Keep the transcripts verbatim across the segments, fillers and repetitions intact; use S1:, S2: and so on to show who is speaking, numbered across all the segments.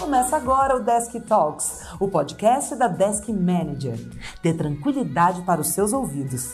S1: Começa agora o Desk Talks, o podcast da Desk Manager. Dê tranquilidade para os seus ouvidos.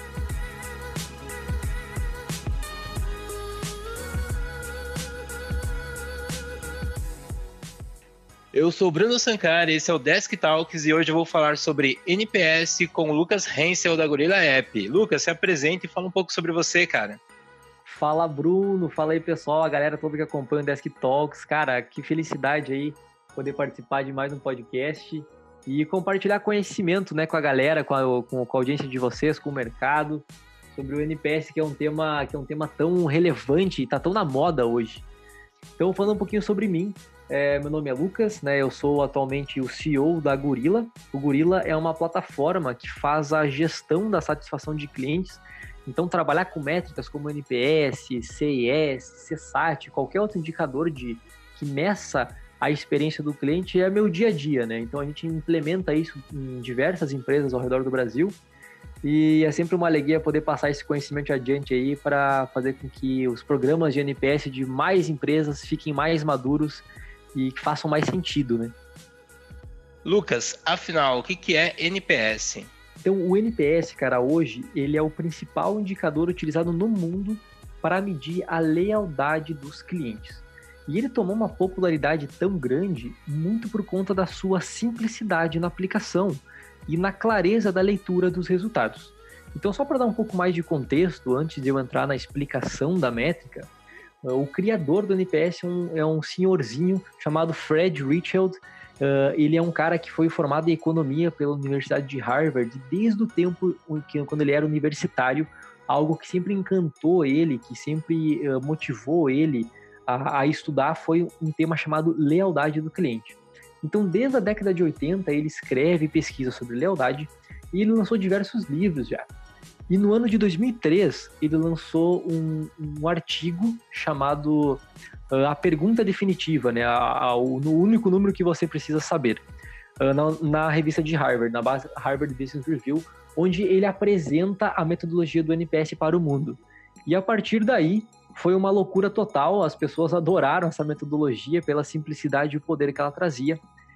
S2: Eu sou o Bruno Sankar, esse é o Desk Talks e hoje eu vou falar sobre N P S com o Lucas Hensel da Gorilla App. Lucas, se apresenta e fala um pouco sobre você, cara.
S3: Fala, Bruno. Fala aí, pessoal, a galera toda que acompanha o Desk Talks. Cara, que felicidade aí poder participar de mais um podcast e compartilhar conhecimento, né, com a galera, com a, com a audiência de vocês, com o mercado, sobre o N P S, que é um tema, que é um tema tão relevante e tá tão na moda hoje. Então, falando um pouquinho sobre mim, é, meu nome é Lucas, né, eu sou atualmente o C E O da Gorilla. O Gorilla é uma plataforma que faz a gestão da satisfação de clientes. Então, trabalhar com métricas como N P S, C I S, C SAT, qualquer outro indicador de, que meça a experiência do cliente é meu dia a dia, né? Então, a gente implementa isso em diversas empresas ao redor do Brasil e é sempre uma alegria poder passar esse conhecimento adiante aí para fazer com que os programas de N P S de mais empresas fiquem mais maduros e que façam mais sentido, né?
S2: Lucas, afinal, o que que é N P S?
S3: Então, o N P S, cara, hoje, ele é o principal indicador utilizado no mundo para medir a lealdade dos clientes. E ele tomou uma popularidade tão grande muito por conta da sua simplicidade na aplicação e na clareza da leitura dos resultados. Então, só para dar um pouco mais de contexto, antes de eu entrar na explicação da métrica, o criador do N P S é um, é um senhorzinho chamado Fred Richard. Uh, ele é um cara que foi formado em economia pela Universidade de Harvard desde o tempo que, quando ele era universitário, algo que sempre encantou ele, que sempre uh, motivou ele a, a estudar foi um tema chamado lealdade do cliente. Então, desde a década de oitenta, ele escreve e pesquisa sobre lealdade e ele lançou diversos livros já. E no ano de dois mil e três, ele lançou um, um artigo chamado uh, A Pergunta Definitiva, né? A, a, o no único número que você precisa saber, uh, na, na revista de Harvard, na base Harvard Business Review, onde ele apresenta a metodologia do N P S para o mundo. E a partir daí, foi uma loucura total, as pessoas adoraram essa metodologia pela simplicidade e o poder que ela trazia,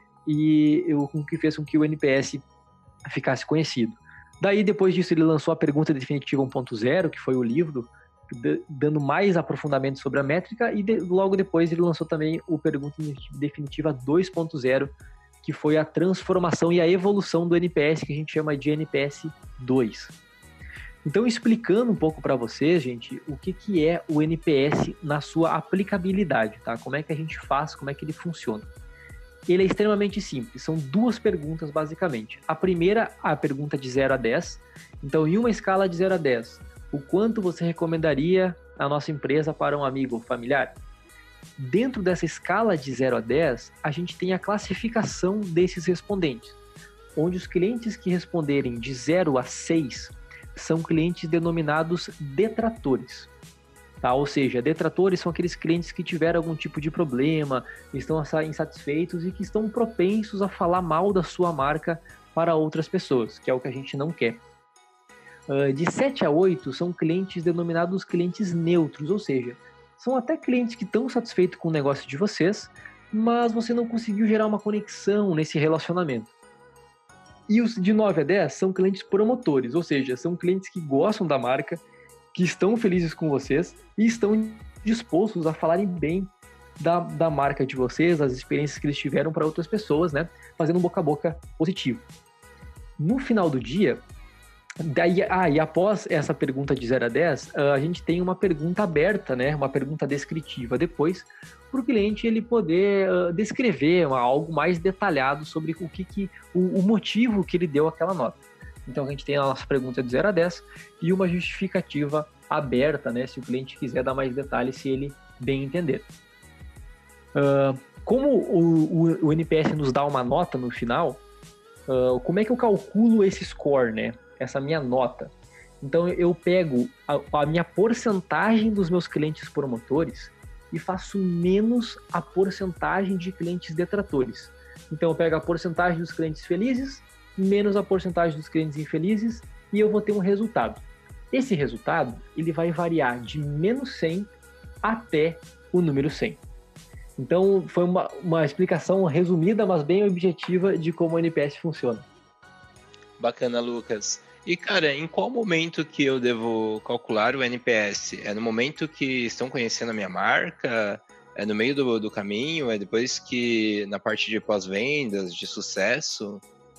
S3: e o que fez com que o N P S ficasse conhecido. Daí, depois disso, ele lançou a Pergunta Definitiva um ponto zero, que foi o livro, dando mais aprofundamento sobre a métrica, e de, logo depois ele lançou também o Pergunta Definitiva dois ponto zero, que foi a transformação e a evolução do N P S, que a gente chama de N P S dois. Então, explicando um pouco para vocês, gente, o que, que é o N P S na sua aplicabilidade, tá? Como é que a gente faz, como é que ele funciona. Ele é extremamente simples, são duas perguntas basicamente. A primeira, a pergunta de zero a dez. Então, em uma escala de zero a dez, o quanto você recomendaria a nossa empresa para um amigo ou familiar? Dentro dessa escala de zero a dez, a gente tem a classificação desses respondentes, onde os clientes que responderem de zero a seis são clientes denominados detratores. Tá? Ou seja, detratores são aqueles clientes que tiveram algum tipo de problema, estão insatisfeitos e que estão propensos a falar mal da sua marca para outras pessoas, que é o que a gente não quer. Uh, de sete a oito são clientes denominados clientes neutros, ou seja, são até clientes que estão satisfeitos com o negócio de vocês, mas você não conseguiu gerar uma conexão nesse relacionamento. E os de nove a dez são clientes promotores, ou seja, são clientes que gostam da marca, que estão felizes com vocês e estão dispostos a falarem bem da, da marca de vocês, das experiências que eles tiveram para outras pessoas, né? Fazendo um boca a boca positivo. No final do dia, daí, ah, e após essa pergunta de zero a dez, a gente tem uma pergunta aberta, né? Uma pergunta descritiva depois, para o cliente ele poder uh, descrever uma, algo mais detalhado sobre o, que, que, o, o motivo que ele deu aquela nota. Então, a gente tem a nossa pergunta de zero a dez e uma justificativa aberta, né? Se o cliente quiser dar mais detalhes, se ele bem entender. Uh, como o, o, o N P S nos dá uma nota no final, uh, como é que eu calculo esse score, né? Essa minha nota? Então, eu pego a, a minha porcentagem dos meus clientes promotores e faço menos a porcentagem de clientes detratores. Então, eu pego a porcentagem dos clientes felizes menos a porcentagem dos clientes infelizes e eu vou ter um resultado. Esse resultado ele vai variar de menos cem até o número cem. Então, foi uma, uma explicação resumida, mas bem objetiva de como o N P S funciona.
S2: Bacana, Lucas. E, cara, em qual momento que eu devo calcular o N P S? É no momento que estão conhecendo a minha marca? É no meio do, do caminho? É depois que, na parte de pós-vendas, de sucesso?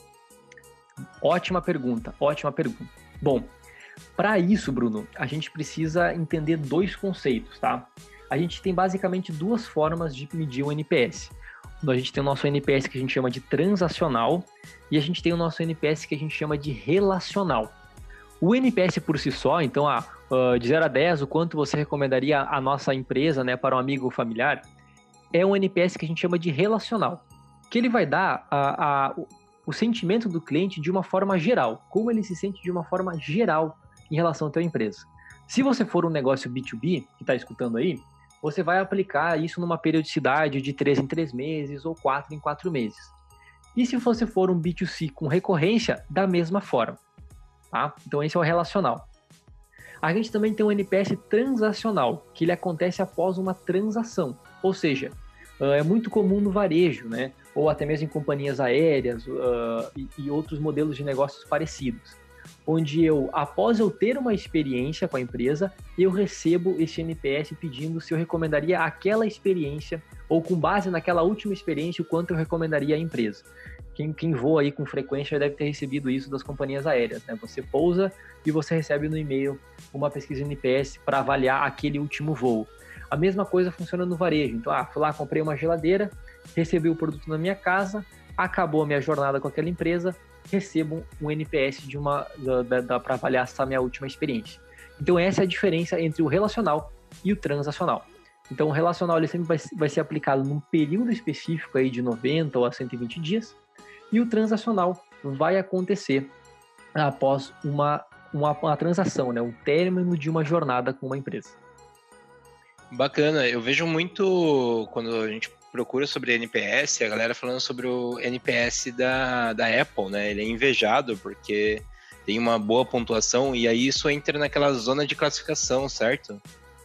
S3: Ótima pergunta, ótima pergunta. Bom, para isso, Bruno, a gente precisa entender dois conceitos, tá? A gente tem basicamente duas formas de medir o N P S. A gente tem o nosso N P S que a gente chama de transacional e a gente tem o nosso N P S que a gente chama de relacional. O N P S por si só, então, ah, de zero a dez, o quanto você recomendaria a nossa empresa, né, para um amigo ou familiar, é um N P S que a gente chama de relacional, que ele vai dar a, a, o, o sentimento do cliente de uma forma geral, como ele se sente de uma forma geral em relação à tua empresa. Se você for um negócio B dois B, que está escutando aí, você vai aplicar isso numa periodicidade de três em três meses ou quatro em quatro meses. E se você for um B dois C com recorrência, da mesma forma. Tá? Então esse é o relacional. A gente também tem um N P S transacional, que ele acontece após uma transação. Ou seja, é muito comum no varejo, né? Ou até mesmo em companhias aéreas uh, e, e outros modelos de negócios parecidos. Onde eu, após eu ter uma experiência com a empresa, eu recebo esse N P S pedindo se eu recomendaria aquela experiência ou com base naquela última experiência, o quanto eu recomendaria a empresa. Quem, quem voa aí com frequência deve ter recebido isso das companhias aéreas, né? Você pousa e você recebe no e-mail uma pesquisa N P S para avaliar aquele último voo. A mesma coisa funciona no varejo. Então, ah, fui lá, comprei uma geladeira, recebi o produto na minha casa, acabou a minha jornada com aquela empresa, recebo um N P S de uma para avaliar essa minha última experiência. Então essa é a diferença entre o relacional e o transacional. Então o relacional ele sempre vai, vai ser aplicado num período específico aí de noventa ou a cento e vinte dias, e o transacional vai acontecer após uma, uma, uma transação, né, um término de uma jornada com uma empresa.
S2: Bacana, eu vejo muito quando a gente procura sobre N P S, a galera falando sobre o N P S da, da Apple, né? Ele é invejado porque tem uma boa pontuação e aí isso entra naquela zona de classificação, certo?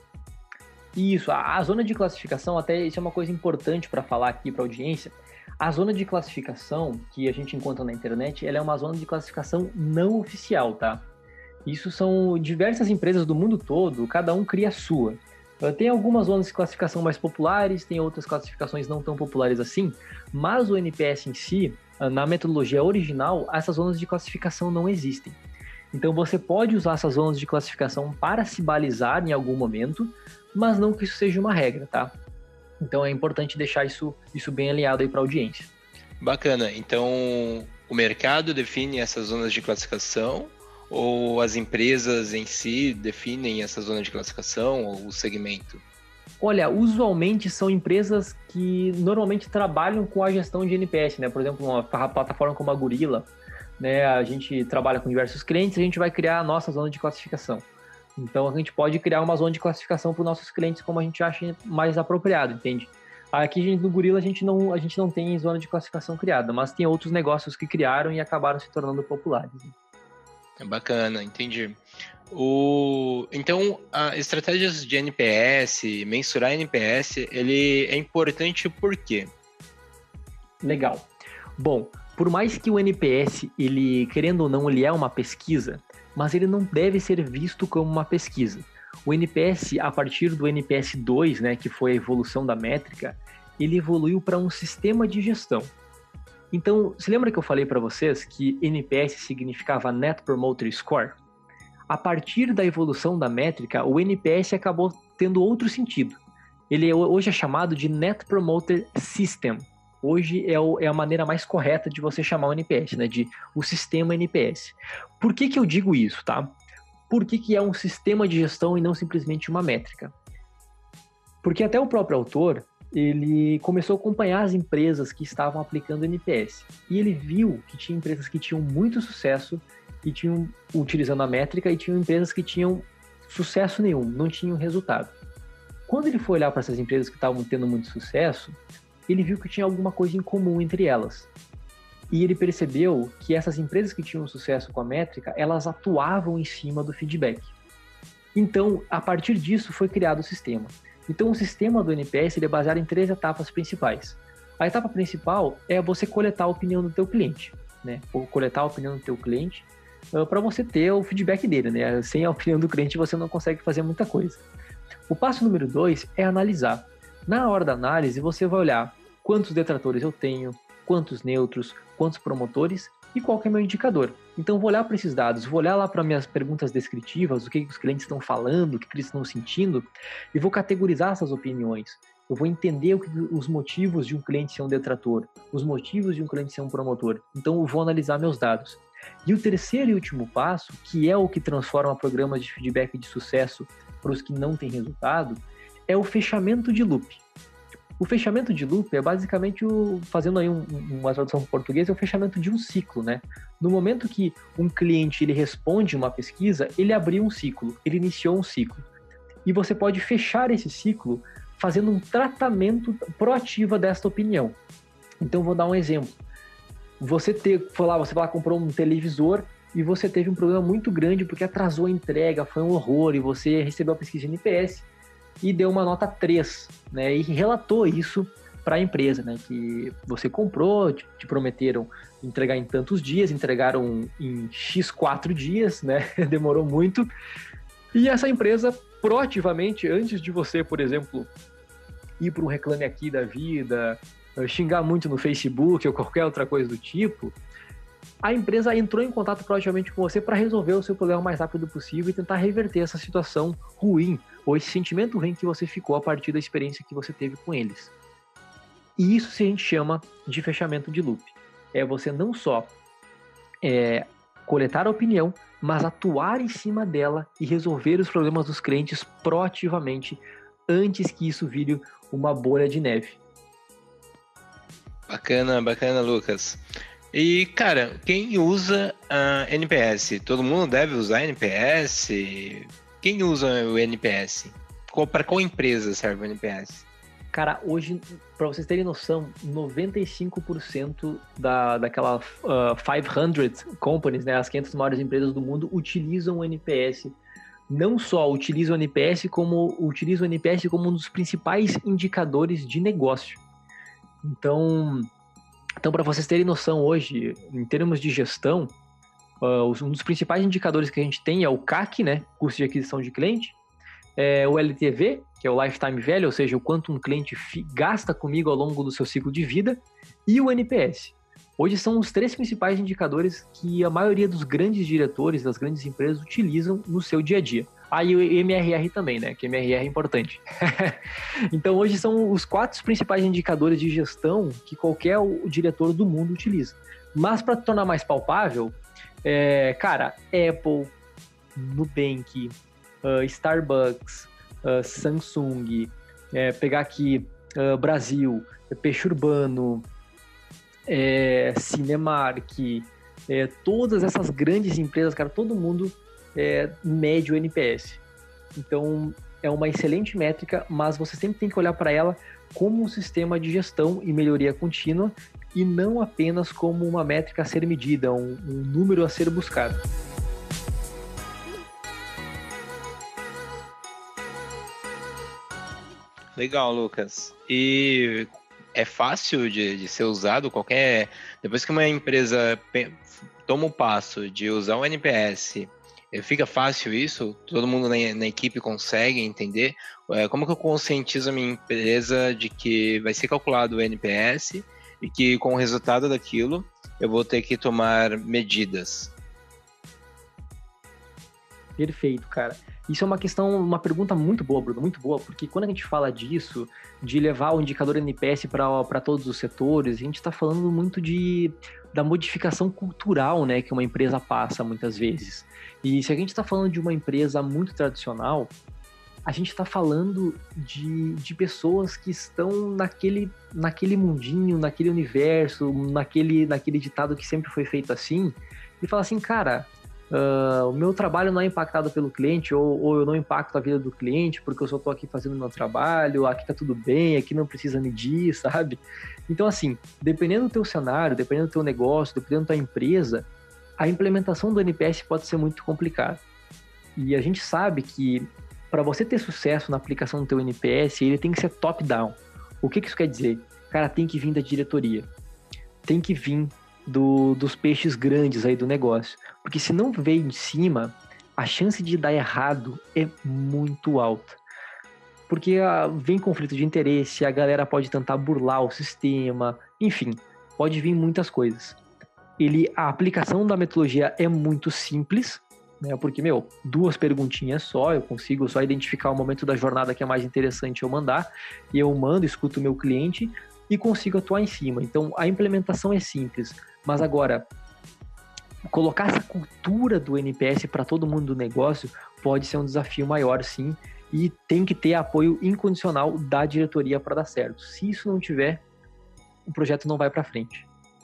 S3: Isso, a, a zona de classificação, até isso é uma coisa importante para falar aqui para a audiência. A zona de classificação que a gente encontra na internet, ela é uma zona de classificação não oficial, tá? Isso são diversas empresas do mundo todo, cada um cria a sua. Tem algumas zonas de classificação mais populares, tem outras classificações não tão populares assim, mas o N P S em si, na metodologia original, essas zonas de classificação não existem. Então você pode usar essas zonas de classificação para se balizar em algum momento, mas não que isso seja uma regra, tá? Então é importante deixar isso, isso bem alinhado aí para a audiência.
S2: Bacana, então o mercado define essas zonas de classificação? Ou as empresas em si definem essa zona de classificação ou o segmento?
S3: Olha, usualmente são empresas que normalmente trabalham com a gestão de N P S, né? Por exemplo, uma plataforma como a Gorilla, né? A gente trabalha com diversos clientes, a gente vai criar a nossa zona de classificação. Então a gente pode criar uma zona de classificação para os nossos clientes como a gente acha mais apropriado, entende? Aqui no Gorilla a gente, não, a gente não tem zona de classificação criada, mas tem outros negócios que criaram e acabaram se tornando populares.
S2: Bacana, entendi. O... Então, as estratégias de N P S, mensurar N P S, ele é importante por quê?
S3: Legal. Bom, por mais que o N P S, ele, querendo ou não, ele é uma pesquisa, mas ele não deve ser visto como uma pesquisa. O N P S, a partir do N P S dois, né, que foi a evolução da métrica, ele evoluiu para um sistema de gestão. Então, se lembra que eu falei para vocês que N P S significava Net Promoter Score? A partir da evolução da métrica, o N P S acabou tendo outro sentido. Ele hoje é chamado de Net Promoter System. Hoje é, o, é a maneira mais correta de você chamar o N P S, né? De o sistema N P S. Por que que eu digo isso, tá? Por que que é um sistema de gestão e não simplesmente uma métrica? Porque até o próprio autor, ele começou a acompanhar as empresas que estavam aplicando N P S. E ele viu que tinha empresas que tinham muito sucesso e tinham utilizando a métrica e tinham empresas que tinham sucesso nenhum, não tinham resultado. Quando ele foi olhar para essas empresas que estavam tendo muito sucesso, ele viu que tinha alguma coisa em comum entre elas. E ele percebeu que essas empresas que tinham sucesso com a métrica, elas atuavam em cima do feedback. Então, a partir disso, foi criado o sistema. Então, o sistema do N P S ele é baseado em três etapas principais. A etapa principal é você coletar a opinião do teu cliente, né? Ou coletar a opinião do teu cliente uh, para você ter o feedback dele, né? Sem a opinião do cliente, você não consegue fazer muita coisa. O passo número dois é analisar. Na hora da análise, você vai olhar quantos detratores eu tenho, quantos neutros, quantos promotores e qual que é meu indicador. Então, eu vou olhar para esses dados, vou olhar lá para minhas perguntas descritivas, o que, que os clientes estão falando, o que, que eles estão sentindo, e vou categorizar essas opiniões. Eu vou entender o que, os motivos de um cliente ser um detrator, os motivos de um cliente ser um promotor. Então, eu vou analisar meus dados. E o terceiro e último passo, que é o que transforma programas de feedback de sucesso para os que não têm resultado, é o fechamento de loop. O fechamento de loop é basicamente, o, fazendo aí um, uma tradução para o português, é o fechamento de um ciclo, né? No momento que um cliente ele responde uma pesquisa, ele abriu um ciclo, ele iniciou um ciclo. E você pode fechar esse ciclo fazendo um tratamento proativo desta opinião. Então, vou dar um exemplo. Você, ter, foi lá, você vai lá, comprou um televisor e você teve um problema muito grande porque atrasou a entrega, foi um horror, e você recebeu a pesquisa de N P S e deu uma nota três, né, e relatou isso para a empresa, né, que você comprou, te, te prometeram entregar em tantos dias, entregaram em X quatro dias, né, demorou muito, e essa empresa proativamente, antes de você, por exemplo, ir para um Reclame Aqui da vida, xingar muito no Facebook ou qualquer outra coisa do tipo, a empresa entrou em contato proativamente com você para resolver o seu problema o mais rápido possível e tentar reverter essa situação ruim, ou esse sentimento ruim que você ficou a partir da experiência que você teve com eles. E isso a gente chama de fechamento de loop. É você não só é, coletar a opinião, mas atuar em cima dela e resolver os problemas dos clientes proativamente antes que isso vire uma bolha de neve.
S2: Bacana, bacana, Lucas. E, cara, quem usa a N P S? Todo mundo deve usar N P S? Quem usa o N P S? Para qual empresa serve o N P S?
S3: Cara, hoje, para vocês terem noção, noventa e cinco por cento da, daquela uh, quinhentas companies, né, as quinhentas maiores empresas do mundo, utilizam o N P S. Não só utilizam o N P S, como utilizam o N P S como um dos principais indicadores de negócio. Então... Então, para vocês terem noção hoje, em termos de gestão, uh, um dos principais indicadores que a gente tem é o C A C, né, custo de aquisição de cliente, é o L T V, que é o Lifetime Value, ou seja, o quanto um cliente fi- gasta comigo ao longo do seu ciclo de vida, e o N P S. Hoje são os três principais indicadores que a maioria dos grandes diretores das grandes empresas utilizam no seu dia a dia. Ah, e o M R R também, né? Que M R R é importante. Então, hoje são os quatro principais indicadores de gestão que qualquer o, o diretor do mundo utiliza. Mas, para tornar mais palpável, é, cara, Apple, Nubank, uh, Starbucks, uh, Samsung, é, pegar aqui uh, Brasil, Peixe Urbano, é, Cinemark, é, todas essas grandes empresas, cara, todo mundo é, mede o N P S. Então, é uma excelente métrica, mas você sempre tem que olhar para ela como um sistema de gestão e melhoria contínua e não apenas como uma métrica a ser medida, um, um número a ser buscado.
S2: Legal, Lucas. E é fácil de, de ser usado qualquer... Depois que uma empresa pe- toma o passo de usar o N P S, fica fácil isso? Todo mundo na, na equipe consegue entender? Como que eu conscientizo a minha empresa de que vai ser calculado o N P S e que com o resultado daquilo eu vou ter que tomar medidas?
S3: Perfeito, cara. Isso é uma questão, uma pergunta muito boa, Bruno, muito boa, porque quando a gente fala disso, de levar o indicador N P S para todos os setores, a gente está falando muito de, da modificação cultural, né, que uma empresa passa muitas vezes. E se a gente está falando de uma empresa muito tradicional, a gente está falando de, de pessoas que estão naquele, naquele mundinho, naquele universo, naquele, naquele ditado que sempre foi feito assim, e fala assim, cara... Uh, o meu trabalho não é impactado pelo cliente, ou, ou eu não impacto a vida do cliente porque eu só estou aqui fazendo o meu trabalho, aqui tá tudo bem, aqui não precisa medir, sabe? Então, assim, dependendo do teu cenário, dependendo do teu negócio, dependendo da tua empresa, a implementação do N P S pode ser muito complicada. E a gente sabe que para você ter sucesso na aplicação do teu N P S, ele tem que ser top-down. O que, que isso quer dizer? Cara, tem que vir da diretoria. Tem que vir do, dos peixes grandes aí do negócio. Porque se não veio de cima, a chance de dar errado é muito alta. Porque ah, vem conflito de interesse, a galera pode tentar burlar o sistema, enfim, pode vir muitas coisas. Ele, a aplicação da metodologia é muito simples, né? Porque, meu, duas perguntinhas só, eu consigo só identificar o momento da jornada que é mais interessante eu mandar, e eu mando, escuto o meu cliente e consigo atuar em cima. Então, a implementação é simples, mas agora, colocar essa cultura do N P S para todo mundo do negócio pode ser um desafio maior, sim, e tem que ter apoio incondicional da diretoria para dar certo. Se isso não tiver, o projeto não vai para frente.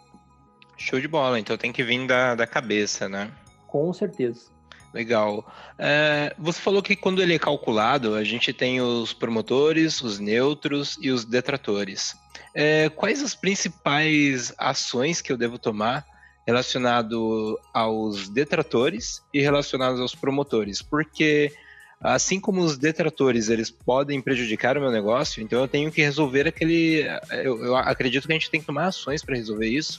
S2: Show de bola, então tem que vir da, da cabeça, né?
S3: Com certeza.
S2: Legal. É, você falou que quando ele é calculado, a gente tem os promotores, os neutros e os detratores. É, quais as principais ações que eu devo tomar relacionado aos detratores e relacionados aos promotores? Porque assim como os detratores, eles podem prejudicar o meu negócio, então eu tenho que resolver aquele... Eu, eu acredito que a gente tem que tomar ações para resolver isso.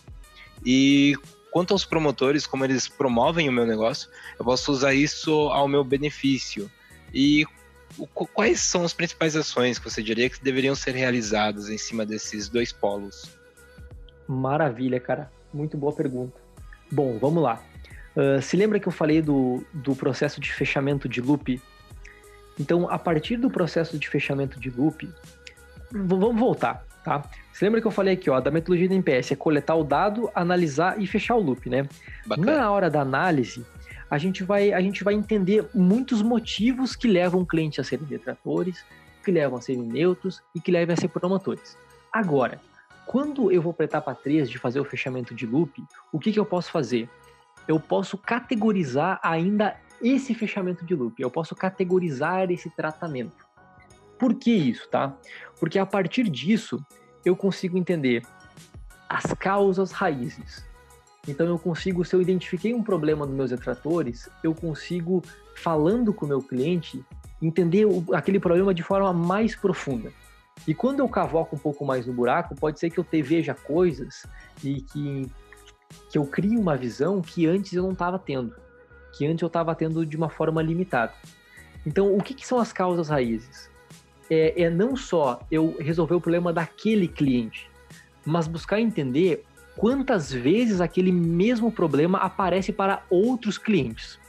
S2: E quanto aos promotores, como eles promovem o meu negócio, eu posso usar isso ao meu benefício. E quais são as principais ações que você diria que deveriam ser realizadas em cima desses dois polos?
S3: Maravilha, cara. Muito boa pergunta. Bom, vamos lá. Uh, se lembra que eu falei do, do processo de fechamento de loop? Então, a partir do processo de fechamento de loop, v- vamos voltar, tá? Se lembra que eu falei aqui, ó, da metodologia do N P S, é coletar o dado, analisar e fechar o loop, né?
S2: Bacana.
S3: Na hora da análise, a gente vai, a gente vai entender muitos motivos que levam o cliente a serem detratores, que levam a serem neutros e que levam a ser promotores. Agora, quando eu vou para a etapa três de fazer o fechamento de loop, o que, que eu posso fazer? Eu posso categorizar ainda esse fechamento de loop, eu posso categorizar esse tratamento. Por que isso, tá? Porque a partir disso, eu consigo entender as causas raízes. Então eu consigo, se eu identifiquei um problema nos meus detratores, eu consigo, falando com o meu cliente, entender o, aquele problema de forma mais profunda. E quando eu cavoco um pouco mais no buraco, pode ser que eu te veja coisas e que, que eu crie uma visão que antes eu não estava tendo, que antes eu estava tendo de uma forma limitada. Então, o que, que são as causas raízes? É, é não só eu resolver o problema daquele cliente, mas buscar entender quantas vezes aquele mesmo problema aparece para outros clientes.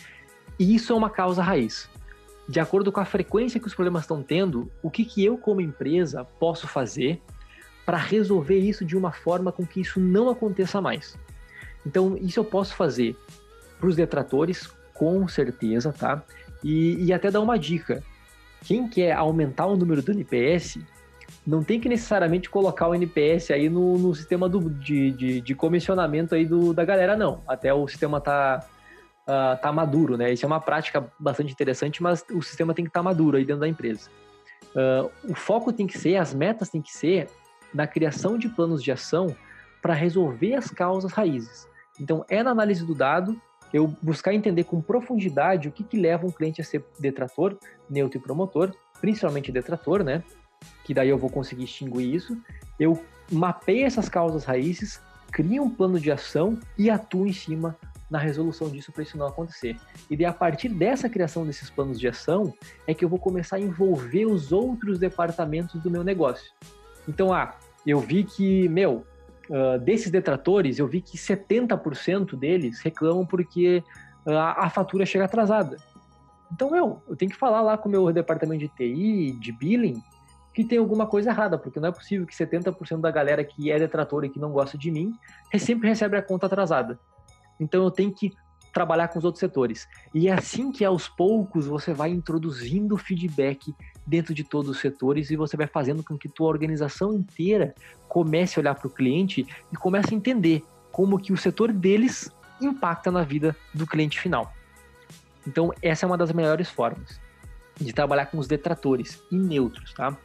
S3: E isso é uma causa raiz. De acordo com a frequência que os problemas estão tendo, o que, que eu, como empresa, posso fazer para resolver isso de uma forma com que isso não aconteça mais? Então, isso eu posso fazer para os detratores, com certeza, tá? E, e até dar uma dica. Quem quer aumentar o número do N P S, não tem que necessariamente colocar o N P S aí no, no sistema do, de, de, de comissionamento aí do, da galera, não. Até o sistema tá, uh, tá maduro, né? Isso é uma prática bastante interessante, mas o sistema tem que estar tá maduro aí dentro da empresa. Uh, o foco tem que ser, as metas tem que ser na criação de planos de ação para resolver as causas raízes. Então, é na análise do dado, eu buscar entender com profundidade o que, que leva um cliente a ser detrator, neutro e promotor, principalmente detrator, né? Que daí eu vou conseguir extinguir isso. Eu mapeio essas causas raízes, crio um plano de ação e atuo em cima na resolução disso para isso não acontecer. E daí, a partir dessa criação desses planos de ação, é que eu vou começar a envolver os outros departamentos do meu negócio. Então, ah, eu vi que, meu, uh, desses detratores, eu vi que setenta por cento deles reclamam porque uh, a fatura chega atrasada. Então, meu, eu tenho que falar lá com o meu departamento de T I, de billing, que tem alguma coisa errada, porque não é possível que setenta por cento da galera que é detrator e que não gosta de mim sempre recebe a conta atrasada. Então eu tenho que trabalhar com os outros setores. E é assim que aos poucos você vai introduzindo feedback dentro de todos os setores e você vai fazendo com que tua organização inteira comece a olhar para o cliente e comece a entender como que o setor deles impacta na vida do cliente final. Então essa é uma das melhores formas de trabalhar com os detratores e neutros, tá?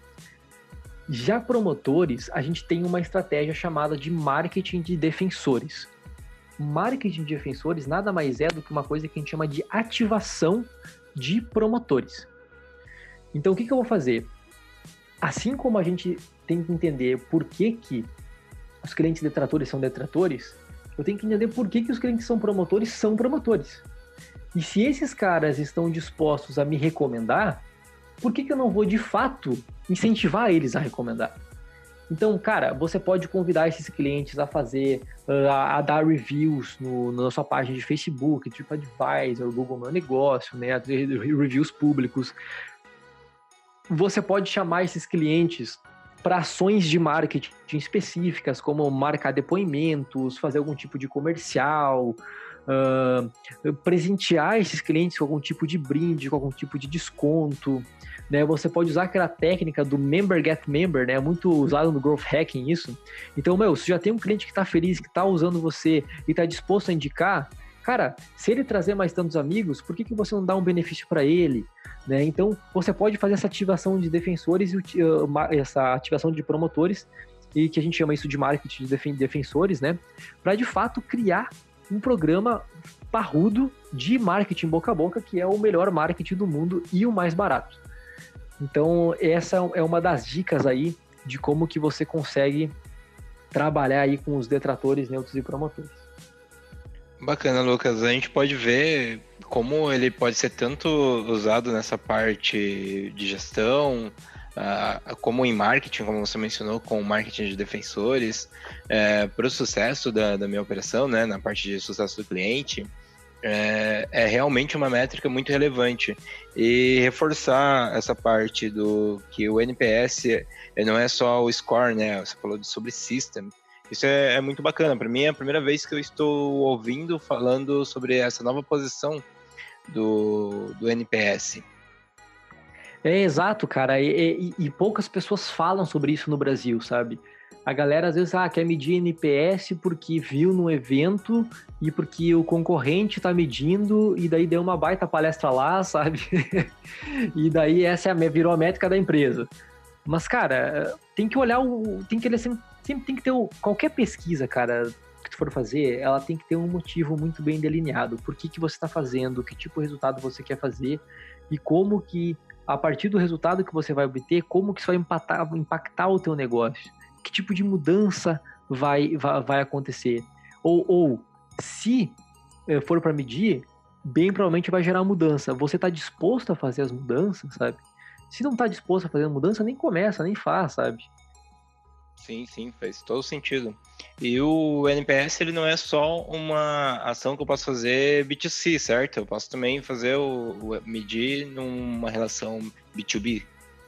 S3: Já promotores, a gente tem uma estratégia chamada de marketing de defensores. Marketing de defensores nada mais é do que uma coisa que a gente chama de ativação de promotores. Então, o que, que eu vou fazer? Assim como a gente tem que entender por que, que os clientes detratores são detratores, eu tenho que entender por que, que os clientes são promotores são promotores. E se esses caras estão dispostos a me recomendar, por que, que eu não vou, de fato, incentivar eles a recomendar? Então, cara, você pode convidar esses clientes a fazer, a, a dar reviews no, na sua página de Facebook, TripAdvisor, Google Meu Negócio, né, reviews públicos. Você pode chamar esses clientes para ações de marketing específicas, como marcar depoimentos, fazer algum tipo de comercial, uh, presentear esses clientes com algum tipo de brinde, com algum tipo de desconto, né? Você pode usar aquela técnica do member get member, né? Muito usado no growth hacking isso. Então, meu, se já tem um cliente que está feliz, que está usando você e está disposto a indicar, cara, se ele trazer mais tantos amigos, por que, que você não dá um benefício para ele? Né? Então, você pode fazer essa ativação de defensores e uh, essa ativação de promotores, e que a gente chama isso de marketing de defensores, né? Para, de fato, criar um programa parrudo de marketing boca a boca, que é o melhor marketing do mundo e o mais barato. Então, essa é uma das dicas aí de como que você consegue trabalhar aí com os detratores, neutros e promotores.
S2: Bacana, Lucas. A gente pode ver como ele pode ser tanto usado nessa parte de gestão, uh, como em marketing, como você mencionou, com o marketing de defensores, uh, para o sucesso da, da minha operação, né, na parte de sucesso do cliente. É, é realmente uma métrica muito relevante. E reforçar essa parte do que o N P S não é só o score, né? Você falou de sobre system. Isso é, é muito bacana. Para mim é a primeira vez que eu estou ouvindo falando sobre essa nova posição do, do N P S.
S3: É exato, cara. E, e, e poucas pessoas falam sobre isso no Brasil, sabe? A galera às vezes ah, quer medir N P S porque viu num evento e porque o concorrente tá medindo e daí deu uma baita palestra lá, sabe? E daí essa é a, virou a métrica da empresa. Mas, cara, tem que olhar o... Tem que ele sempre, sempre tem que ter o, qualquer pesquisa, cara, que tu for fazer, ela tem que ter um motivo muito bem delineado. Por que que você está fazendo, que tipo de resultado você quer fazer e como que, a partir do resultado que você vai obter, como que isso vai impactar, impactar o teu negócio. Que tipo de mudança vai, vai, vai acontecer. Ou, ou se for para medir, bem provavelmente vai gerar mudança. Você está disposto a fazer as mudanças, sabe? Se não está disposto a fazer a mudança, nem começa, nem faz, sabe?
S2: Sim, sim, faz todo sentido. E o N P S, ele não é só uma ação que eu posso fazer B dois C, certo? Eu posso também fazer o, o medir numa relação B dois B.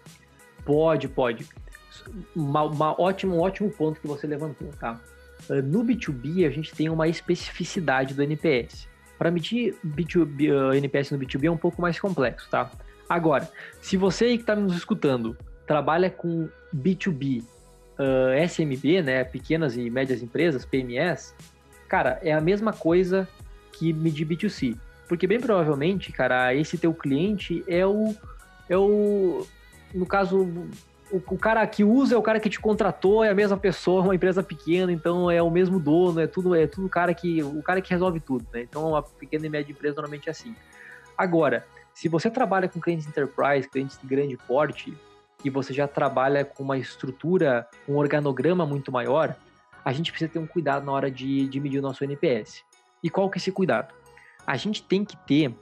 S3: Pode, pode. Uma, uma ótimo, um ótimo ponto que você levantou, tá? No B dois B, a gente tem uma especificidade do N P S. Para medir B dois B, uh, N P S no B dois B é um pouco mais complexo, tá? Agora, se você aí que está nos escutando trabalha com B dois B, uh, S M B, né, pequenas e médias empresas, P M Es, cara, é a mesma coisa que medir B dois C. Porque bem provavelmente, cara, esse teu cliente é o, é o no caso... O, o cara que usa é o cara que te contratou, é a mesma pessoa, uma empresa pequena, então é o mesmo dono, é tudo, é tudo cara que, o cara que resolve tudo, né? Então a pequena e média empresa normalmente é assim. Agora, se você trabalha com clientes enterprise, clientes de grande porte, e você já trabalha com uma estrutura, um organograma muito maior, a gente precisa ter um cuidado na hora de, de medir o nosso N P S. E qual que é esse cuidado? A gente tem que ter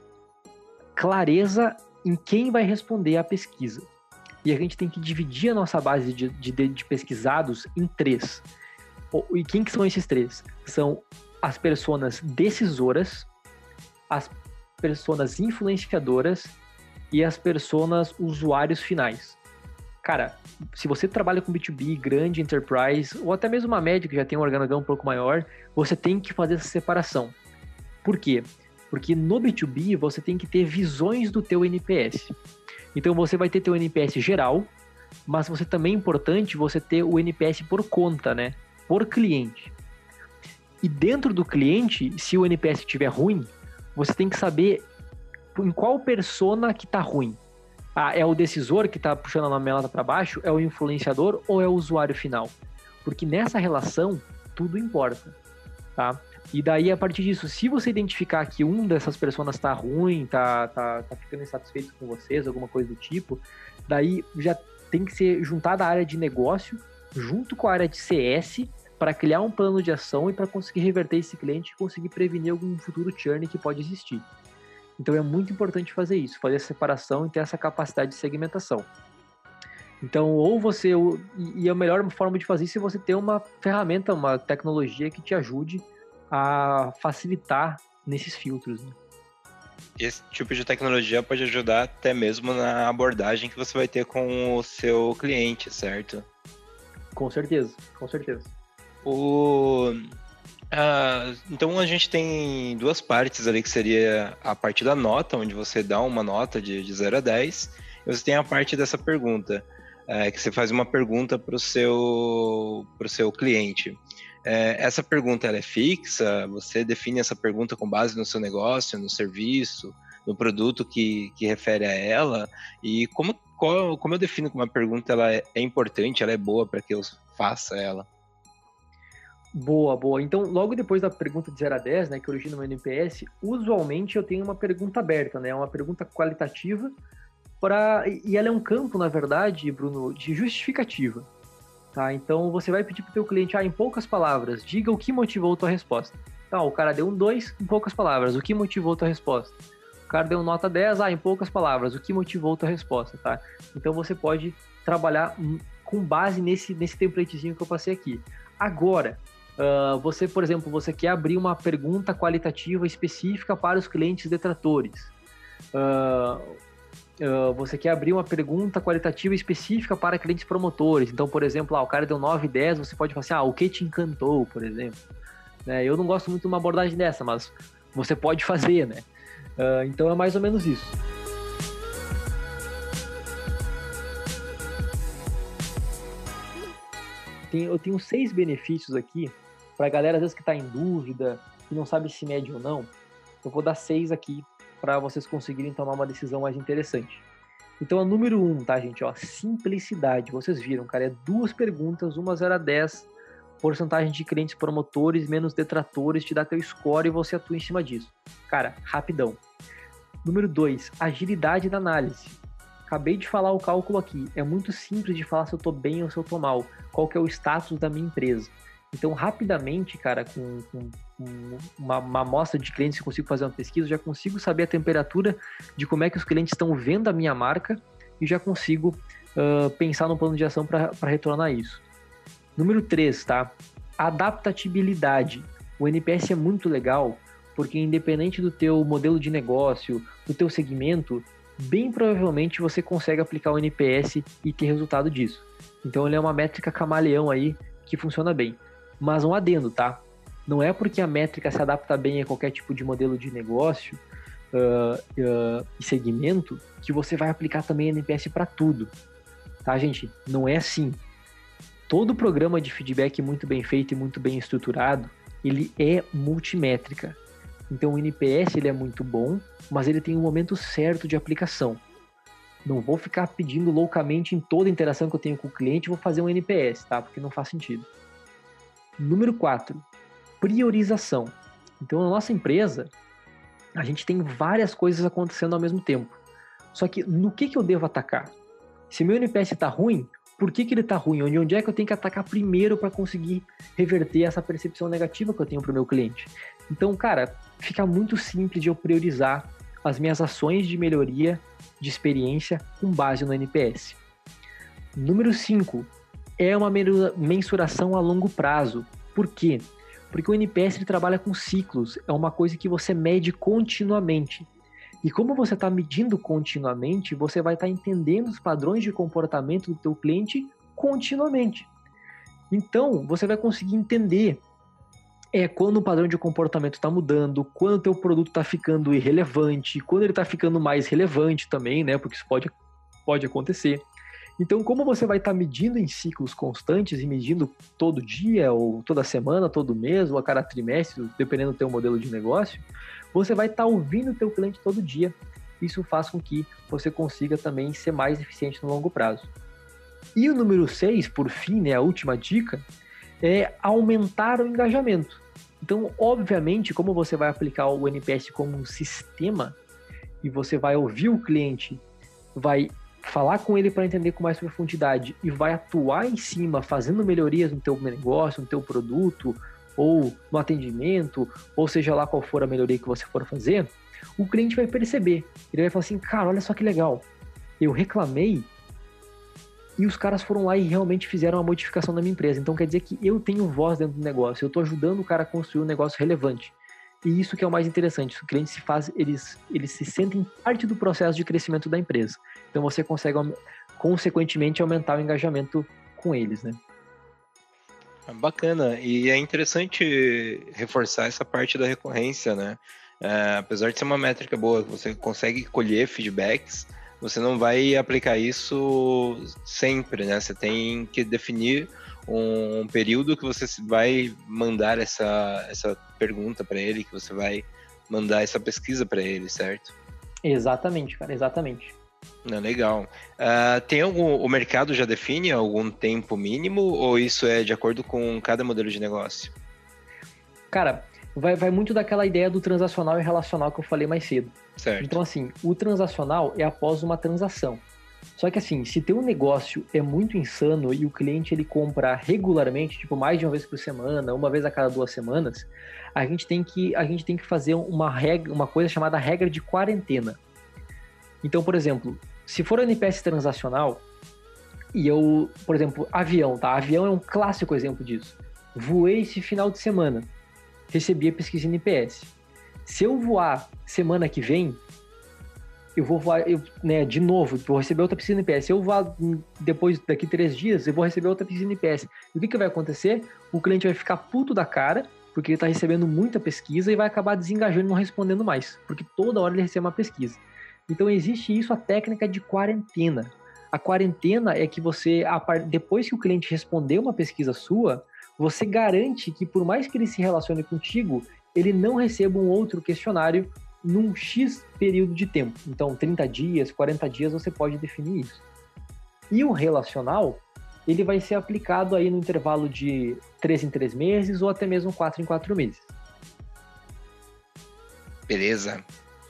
S3: clareza em quem vai responder à pesquisa. E a gente tem que dividir a nossa base de, de, de pesquisados em três. E quem que são esses três? São as pessoas decisoras, as pessoas influenciadoras e as pessoas usuários finais. Cara, se você trabalha com B dois B, grande enterprise, ou até mesmo uma média que já tem um organograma um pouco maior, você tem que fazer essa separação. Por quê? Porque no B dois B você tem que ter visões do teu N P S. Então você vai ter teu N P S geral, mas você também é importante você ter o N P S por conta, né? Por cliente. E dentro do cliente, se o N P S estiver ruim, você tem que saber em qual persona que tá ruim. Ah, é o decisor que tá puxando a lamelada para baixo? É o influenciador ou é o usuário final? Porque nessa relação, tudo importa, tá? E daí, a partir disso, se você identificar que um dessas pessoas tá ruim, tá, tá, tá ficando insatisfeito com vocês, alguma coisa do tipo, daí já tem que ser juntada a área de negócio junto com a área de C S para criar um plano de ação e para conseguir reverter esse cliente e conseguir prevenir algum futuro churn que pode existir. Então é muito importante fazer isso, fazer essa separação e ter essa capacidade de segmentação. Então, ou você... E a melhor forma de fazer isso é você ter uma ferramenta, uma tecnologia que te ajude a facilitar nesses filtros, né?
S2: Esse tipo de tecnologia pode ajudar até mesmo na abordagem que você vai ter com o seu cliente, certo?
S3: Com certeza, com certeza.
S2: O... Ah, então a gente tem duas partes ali, que seria a parte da nota, onde você dá uma nota de, de zero a dez, e você tem a parte dessa pergunta, é, que você faz uma pergunta para o seu, pro seu cliente. É, essa pergunta ela é fixa? Você define essa pergunta com base no seu negócio, no serviço, no produto que, que refere a ela? E como, qual, como eu defino que uma pergunta ela é, é importante, ela é boa para que eu faça ela?
S3: Boa, boa. Então, logo depois da pergunta de zero a dez, né, que origina no N P S, usualmente eu tenho uma pergunta aberta, né, uma pergunta qualitativa, pra, e ela é um campo, na verdade, Bruno, de justificativa. Tá? Então, você vai pedir para o teu cliente, ah, em poucas palavras, diga o que motivou a tua resposta. Então, o cara deu um dois, em poucas palavras, o que motivou a tua resposta? O cara deu nota dez, ah, em poucas palavras, o que motivou a tua resposta, tá? Então, você pode trabalhar com base nesse, nesse templatezinho que eu passei aqui. Agora, Uh, você, por exemplo, você quer abrir uma pergunta qualitativa específica para os clientes detratores. Uh, uh, você quer abrir uma pergunta qualitativa específica para clientes promotores. Então, por exemplo, ah, o cara deu nove, dez, você pode falar assim, ah, o que te encantou, por exemplo. Né? Eu não gosto muito de uma abordagem dessa, mas você pode fazer, né? Uh, então é mais ou menos isso. Tem, eu tenho seis benefícios aqui para a galera, às vezes, que está em dúvida, que não sabe se mede ou não. Eu vou dar seis aqui para vocês conseguirem tomar uma decisão mais interessante. Então, a número um, tá, gente? Ó, simplicidade. Vocês viram, cara, é duas perguntas, uma zero a dez, porcentagem de clientes promotores menos detratores, te dá teu score e você atua em cima disso. Cara, rapidão. Número dois, agilidade na análise. Acabei de falar o cálculo aqui. É muito simples de falar se eu tô bem ou se eu tô mal. Qual que é o status da minha empresa. Então, rapidamente, cara, com, com, com uma, uma amostra de clientes, eu consigo fazer uma pesquisa, já consigo saber a temperatura de como é que os clientes estão vendo a minha marca e já consigo uh, pensar no plano de ação para retornar isso. Número três, tá? Adaptabilidade. O N P S é muito legal porque, independente do teu modelo de negócio, do teu segmento, bem provavelmente você consegue aplicar o N P S e ter resultado disso. Então, ele é uma métrica camaleão aí que funciona bem. Mas um adendo, tá? Não é porque a métrica se adapta bem a qualquer tipo de modelo de negócio uh, uh, e segmento que você vai aplicar também N P S para tudo. Tá, gente? Não é assim. Todo programa de feedback muito bem feito e muito bem estruturado, ele é multimétrica. Então, o N P S ele é muito bom, mas ele tem um momento certo de aplicação. Não vou ficar pedindo loucamente em toda interação que eu tenho com o cliente, vou fazer um N P S, tá? Porque não faz sentido. Número quatro, priorização. Então, na nossa empresa, a gente tem várias coisas acontecendo ao mesmo tempo. Só que no que, que eu devo atacar? Se meu N P S está ruim, por que, que ele está ruim? Onde, onde é que eu tenho que atacar primeiro para conseguir reverter essa percepção negativa que eu tenho para o meu cliente? Então, cara, fica muito simples de eu priorizar as minhas ações de melhoria de experiência com base no N P S. Número cinco, é uma mensuração a longo prazo. Por quê? Porque o N P S ele trabalha com ciclos, é uma coisa que você mede continuamente. E como você está medindo continuamente, você vai estar tá entendendo os padrões de comportamento do teu cliente continuamente. Então, você vai conseguir entender é quando o padrão de comportamento está mudando, quando o teu produto está ficando irrelevante, quando ele está ficando mais relevante também, né? Porque isso pode, pode acontecer. Então, como você vai estar tá medindo em ciclos constantes e medindo todo dia, ou toda semana, todo mês, ou a cada trimestre, dependendo do teu modelo de negócio, você vai estar tá ouvindo o teu cliente todo dia. Isso faz com que você consiga também ser mais eficiente no longo prazo. E o número seis, por fim, né, a última dica, é aumentar o engajamento. Então, obviamente, como você vai aplicar o N P S como um sistema e você vai ouvir o cliente, vai falar com ele para entender com mais profundidade e vai atuar em cima, fazendo melhorias no teu negócio, no teu produto, ou no atendimento, ou seja lá qual for a melhoria que você for fazer, o cliente vai perceber. Ele vai falar assim, cara, olha só que legal, eu reclamei e os caras foram lá e realmente fizeram uma modificação na minha empresa. Então quer dizer que eu tenho voz dentro do negócio, eu estou ajudando o cara a construir um negócio relevante. E isso que é o mais interessante, os clientes se faz, eles, eles se sentem parte do processo de crescimento da empresa. Então você consegue, consequentemente, aumentar o engajamento com eles, né?
S2: Bacana, e é interessante reforçar essa parte da recorrência, né? É, apesar de ser uma métrica boa, você consegue colher feedbacks, você não vai aplicar isso sempre, né? Você tem que definir um período que você vai mandar essa, essa pergunta para ele, que você vai mandar essa pesquisa para ele, certo?
S3: Exatamente, cara, exatamente.
S2: Não, legal. Uh, tem algum, o mercado já define algum tempo mínimo ou isso é de acordo com cada modelo de negócio?
S3: Cara, vai, vai muito daquela ideia do transacional e relacional que eu falei mais cedo.
S2: Certo.
S3: Então, assim, o transacional é após uma transação. Só que, assim, se teu negócio é muito insano e o cliente ele compra regularmente, tipo mais de uma vez por semana, uma vez a cada duas semanas, a gente tem que, a gente tem que fazer uma, regra, uma coisa chamada regra de quarentena. Então, por exemplo, se for N P S transacional e eu, por exemplo, avião, tá? Avião é um clássico exemplo disso. Voei esse final de semana, recebi a pesquisa N P S. Se eu voar semana que vem, eu vou voar, eu, né, de novo, vou receber outra pesquisa N P S. Se eu voar depois, daqui três dias, eu vou receber outra pesquisa N P S. E o que, que vai acontecer? O cliente vai ficar puto da cara, porque ele está recebendo muita pesquisa e vai acabar desengajando e não respondendo mais, porque toda hora ele recebe uma pesquisa. Então existe isso, a técnica de quarentena. A quarentena é que você, depois que o cliente responder uma pesquisa sua, você garante que por mais que ele se relacione contigo, ele não receba um outro questionário num X período de tempo. Então trinta dias, quarenta dias, você pode definir isso. E o relacional, ele vai ser aplicado aí no intervalo de três em três meses ou até mesmo quatro em quatro meses.
S2: Beleza.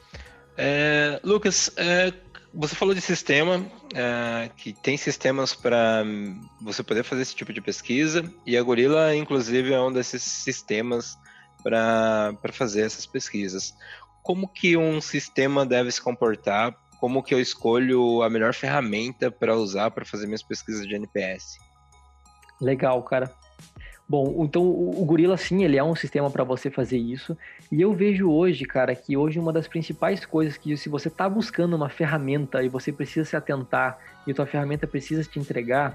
S2: É, Lucas, é, você falou de sistema, é, que tem sistemas para você poder fazer esse tipo de pesquisa, e a Gorilla, inclusive, é um desses sistemas para fazer essas pesquisas. Como que um sistema deve se comportar? Como que eu escolho a melhor ferramenta para usar para fazer minhas pesquisas de N P S?
S3: Legal, cara. Bom, então o Gorilla, sim, ele é um sistema para você fazer isso. E eu vejo hoje, cara, que hoje uma das principais coisas que se você está buscando uma ferramenta e você precisa se atentar e a tua ferramenta precisa te entregar,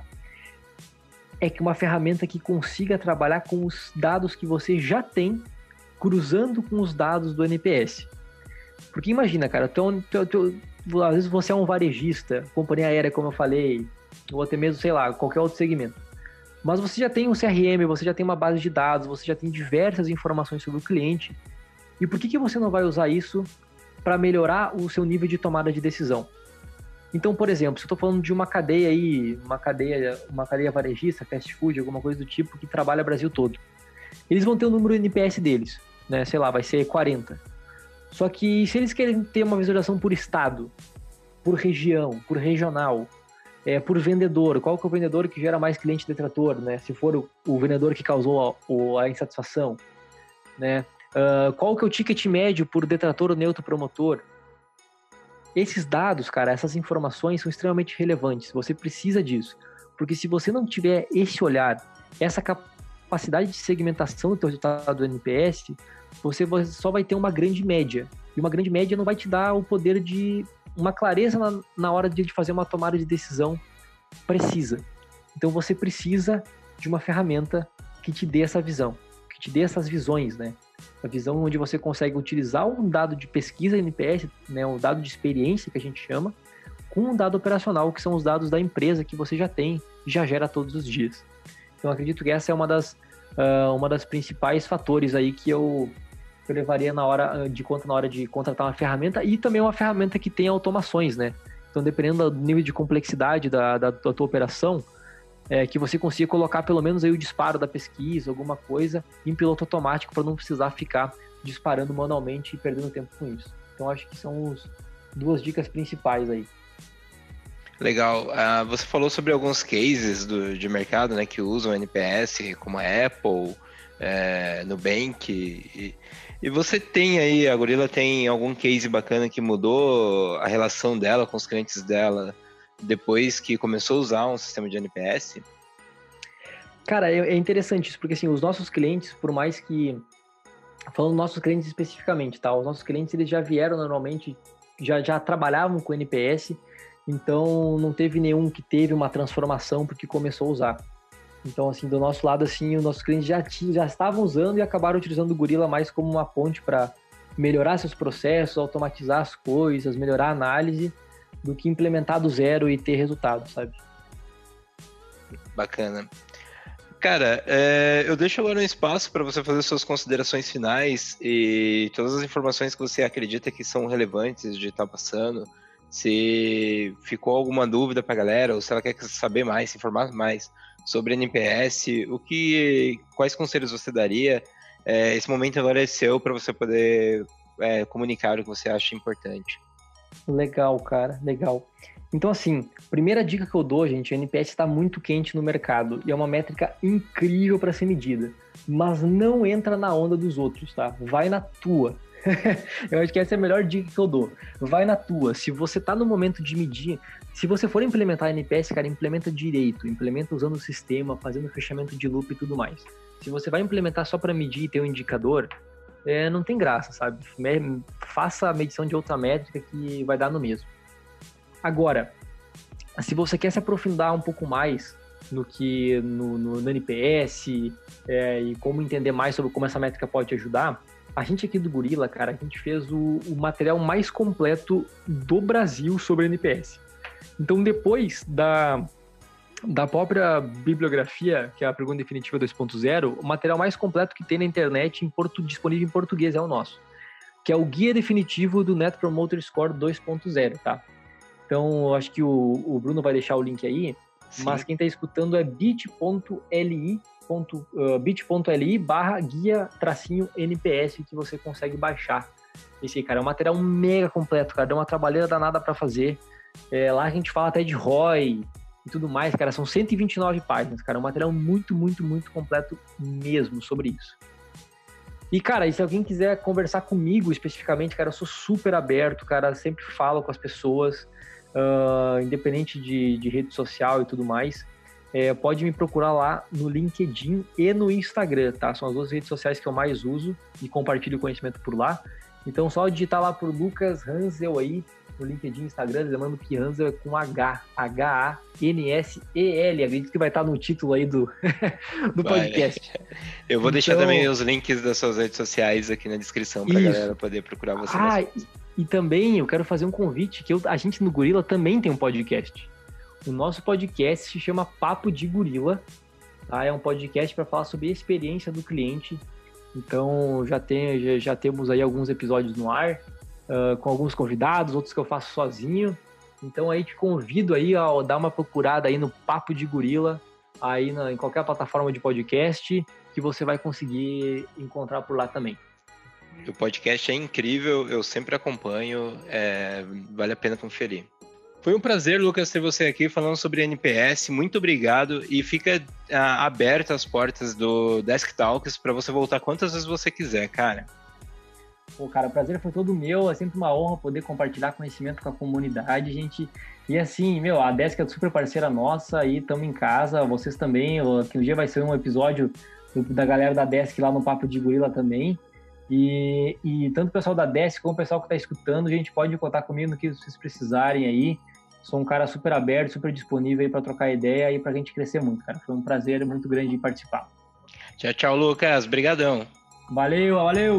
S3: é que uma ferramenta que consiga trabalhar com os dados que você já tem, cruzando com os dados do N P S. Porque imagina, cara, tu, tu, tu, às vezes você é um varejista, companhia aérea, como eu falei, ou até mesmo, sei lá, qualquer outro segmento. Mas você já tem um C R M, você já tem uma base de dados, você já tem diversas informações sobre o cliente. E por que, que você não vai usar isso para melhorar o seu nível de tomada de decisão? Então, por exemplo, se eu estou falando de uma cadeia aí, uma cadeia, uma cadeia varejista, fast food, alguma coisa do tipo, que trabalha o Brasil todo. Eles vão ter o número N P S deles, né? Sei lá, vai ser quarenta. Só que se eles querem ter uma visualização por estado, por região, por regional, É, por vendedor, qual que é o vendedor que gera mais cliente detrator, né? Se for o, o vendedor que causou a, a insatisfação, né? Uh, qual que é o ticket médio por detrator ou neutro promotor? Esses dados, cara, essas informações são extremamente relevantes. Você precisa disso, porque se você não tiver esse olhar, essa capacidade de segmentação do teu resultado do N P S, você só vai ter uma grande média. E uma grande média não vai te dar o poder de uma clareza na, na hora de fazer uma tomada de decisão precisa. Então você precisa de uma ferramenta que te dê essa visão, que te dê essas visões, né? A visão onde você consegue utilizar um dado de pesquisa N P S, né, um dado de experiência que a gente chama, com um dado operacional, que são os dados da empresa que você já tem e já gera todos os dias. Então eu acredito que essa é uma das, uh, uma das principais fatores aí que eu que eu levaria na hora de conta na hora de contratar uma ferramenta, e também uma ferramenta que tem automações, né? Então, dependendo do nível de complexidade da, da, da tua operação, é, que você consiga colocar pelo menos aí o disparo da pesquisa, alguma coisa, em piloto automático para não precisar ficar disparando manualmente e perdendo tempo com isso. Então acho que são as duas dicas principais aí.
S2: Legal. Uh, você falou sobre alguns cases do, de mercado, né, que usam N P S, como a Apple, é, Nubank. E, e você tem aí, a Gorilla tem algum case bacana que mudou a relação dela com os clientes dela depois que começou a usar um sistema de N P S?
S3: Cara, é, é interessante isso, porque assim, os nossos clientes, por mais que... Falando dos nossos clientes especificamente, tá? Os nossos clientes, eles já vieram normalmente, já, já trabalhavam com N P S, então não teve nenhum que teve uma transformação porque começou a usar. Então, assim, do nosso lado, assim, os nossos clientes já, tinham, já estavam usando e acabaram utilizando o Gorilla mais como uma ponte para melhorar seus processos, automatizar as coisas, melhorar a análise, do que implementar do zero e ter resultado, sabe?
S2: Bacana. Cara, é, eu deixo agora um espaço para você fazer suas considerações finais e todas as informações que você acredita que são relevantes de estar passando. Se ficou alguma dúvida para a galera, ou se ela quer saber mais, se informar mais sobre N P S, o que, quais conselhos você daria? É, esse momento agora é seu para você poder é, comunicar o que você acha importante.
S3: Legal, cara, legal. Então, assim, primeira dica que eu dou, gente, o N P S está muito quente no mercado e é uma métrica incrível para ser medida, mas não entra na onda dos outros, tá? Vai na tua. Eu acho que essa é a melhor dica que eu dou. Vai na tua. Se você tá no momento de medir, se você for implementar N P S, cara, implementa direito, implementa usando o sistema, fazendo fechamento de loop e tudo mais. Se você vai implementar só para medir e ter um indicador, é, não tem graça, sabe? Faça a medição de outra métrica que vai dar no mesmo. Agora, se você quer se aprofundar um pouco mais no que no, no, no N P S é, e como entender mais sobre como essa métrica pode te ajudar, a gente aqui do Gorilla, cara, a gente fez o, o material mais completo do Brasil sobre N P S. Então, depois da, da própria bibliografia, que é a Pergunta Definitiva dois ponto zero, o material mais completo que tem na internet em portu, disponível em português é o nosso, que é o Guia Definitivo do Net Promoter Score dois ponto zero, tá? Então, eu acho que o, o Bruno vai deixar o link aí, sim, mas quem está escutando é bit.ly Uh, bit.ly barra guia tracinho N P S que você consegue baixar. Esse aí, cara, é um material mega completo, cara, deu uma trabalheira danada para fazer. É, lá a gente fala até de R O I e tudo mais, cara, são cento e vinte e nove páginas, cara, é um material muito, muito, muito completo mesmo sobre isso. E, cara, e se alguém quiser conversar comigo especificamente, cara, eu sou super aberto, cara, sempre falo com as pessoas, uh, independente de, de rede social e tudo mais. É, pode me procurar lá no LinkedIn e no Instagram, tá? São as duas redes sociais que eu mais uso e compartilho conhecimento por lá. Então, só digitar lá por Lucas Hansel aí, no LinkedIn e Instagram, lembrando que Hansel é com H, H A N S E L. Acredito que vai estar no título aí do, do podcast.
S2: Eu vou então... deixar também os links das suas redes sociais aqui na descrição para a galera poder procurar você.
S3: Ah, e, e também eu quero fazer um convite, que eu, a gente no Gorilla também tem um podcast. O nosso podcast se chama Papo de Gorilla, tá? É um podcast para falar sobre a experiência do cliente. Então, já, tem, já, já temos aí alguns episódios no ar, uh, com alguns convidados, outros que eu faço sozinho. Então, aí te convido aí a dar uma procurada aí no Papo de Gorilla, aí na, em qualquer plataforma de podcast, que você vai conseguir encontrar por lá também.
S2: O podcast é incrível, eu sempre acompanho, é, vale a pena conferir. Foi um prazer, Lucas, ter você aqui falando sobre N P S. Muito obrigado e fica ah, aberto as portas do Desk Talks para você voltar quantas vezes você quiser, cara.
S3: Pô, cara, o prazer foi todo meu. É sempre uma honra poder compartilhar conhecimento com a comunidade, gente. E assim, meu, a Desk é super parceira nossa e estamos em casa. Vocês também. Que um dia vai ser um episódio da galera da Desk lá no Papo de Gorilla também. E, e tanto o pessoal da Desk como o pessoal que está escutando, a gente pode contar comigo no que vocês precisarem aí. Sou um cara super aberto, super disponível aí para trocar ideia e para a gente crescer muito, cara. Foi um prazer muito grande participar.
S2: Tchau, tchau, Lucas. Brigadão.
S3: Valeu, valeu.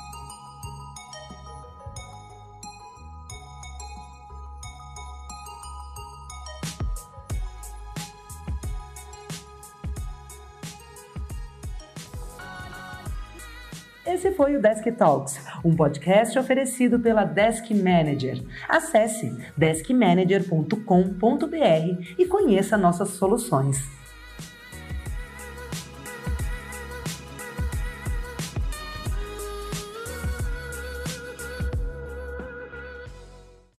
S1: Esse foi o Desk Talks, um podcast oferecido pela Desk Manager. Acesse desk manager ponto com ponto b r e conheça nossas soluções.